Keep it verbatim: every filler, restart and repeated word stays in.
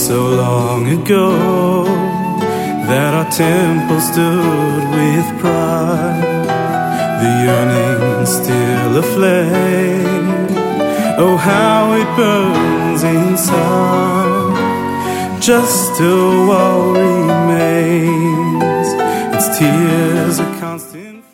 so long ago that our temple stood with pride, the yearning still aflame. Oh, how it burns inside. Just a wall remains, its tears